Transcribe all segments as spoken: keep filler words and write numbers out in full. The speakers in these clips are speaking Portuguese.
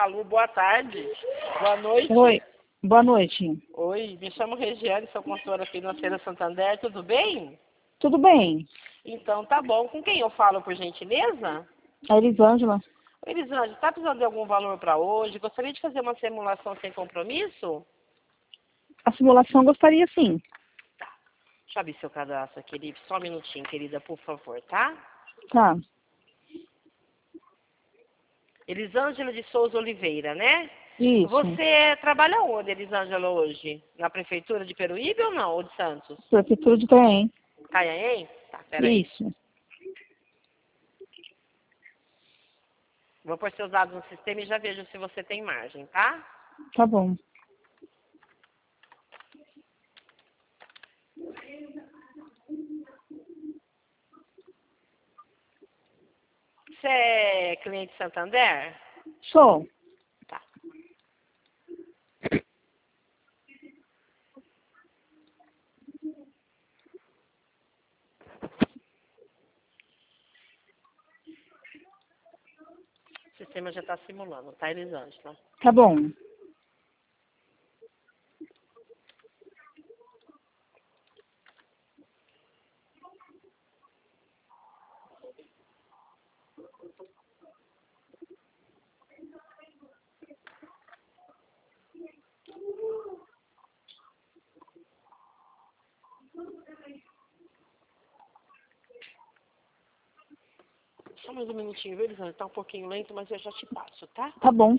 Alô, boa tarde. Boa noite. Oi, boa noite. Oi, me chamo Regiane, sou consultora financeira Santander, tudo bem? Tudo bem? Então, tá bom. Com quem eu falo, por gentileza? A Elisângela. Elisângela, está precisando de algum valor para hoje? Gostaria de fazer uma simulação sem compromisso? A simulação gostaria sim. Deixa eu abrir seu cadastro aqui, querido. Só um minutinho, querida, por favor, tá? Tá. Elisângela de Souza Oliveira, né? Isso. Você trabalha onde, Elisângela, hoje? Na prefeitura de Peruíbe ou não? Ou de Santos? Prefeitura de Itanhaém. Itanhaém? Tá, peraí. Isso. Vou pôr seus dados no sistema e já vejo se você tem margem, tá? Tá bom. Você é cliente Santander? Sou. Tá. O sistema já está simulando, tá, Elisângela? Tá bom. Só mais um minutinho, viu, Elisângela? Tá um pouquinho lento, mas eu já te passo, tá? Tá bom.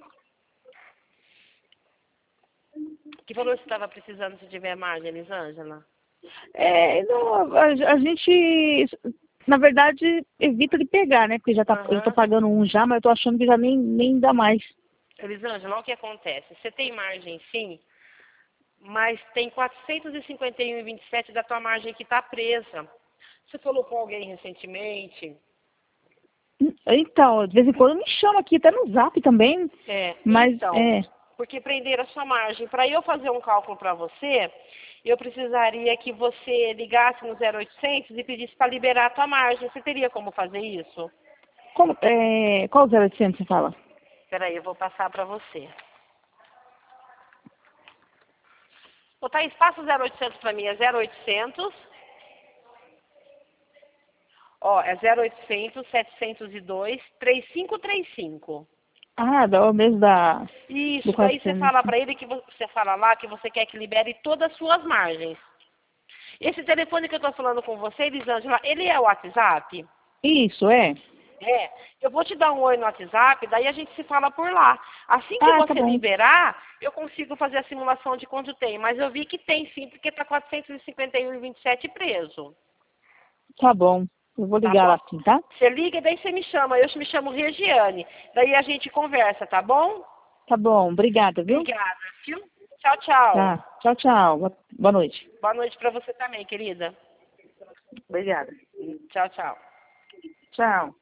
Que valor você estava precisando se tiver margem, Elisângela? É, não, a, a gente, na verdade, evita de pegar, né? Porque já tá, eu tô Aham. pagando um já, mas eu tô achando que já nem, nem dá mais. Elisângela, olha o que acontece. Você tem margem, sim, mas tem quatrocentos e cinquenta e um vírgula vinte e sete da tua margem que está presa. Você falou com alguém recentemente? Então, de vez em quando me chama aqui, até no Zap também. É, Mas, então, é, porque prender a sua margem. Para eu fazer um cálculo para você, eu precisaria que você ligasse no zero oitocentos e pedisse para liberar a tua margem. Você teria como fazer isso? como, é, qual zero oitocentos você fala? Espera aí, eu vou passar para você. Ô, Thaís, passa o zero oitocentos para mim, é zero oitocentos. Ó, é zero oitocentos, setecentos e dois, três cinco três cinco. Ah, dá o mesmo da, Isso, do daí você quatrocentos. fala para ele que vo- você fala lá que você quer que libere todas as suas margens. Esse telefone que eu estou falando com você, Elisângela, ele é o WhatsApp? Isso, é. É. Eu vou te dar um oi no WhatsApp, daí a gente se fala por lá. Assim que Ah, tá você bom. liberar, eu consigo fazer a simulação de quanto tem. Mas eu vi que tem sim, porque está quatrocentos e cinquenta e um vírgula vinte e sete preso. Tá bom. Eu vou Tá ligar lá bom? sim, tá? Você liga e daí você me chama. Eu me chamo Regiane. Daí a gente conversa, tá bom? Tá bom. Obrigada, viu? Obrigada, viu? Tchau, tchau. Tá. Tchau, tchau. Boa boa noite. Boa noite para você também, querida. Obrigada. Tchau, tchau. Tchau.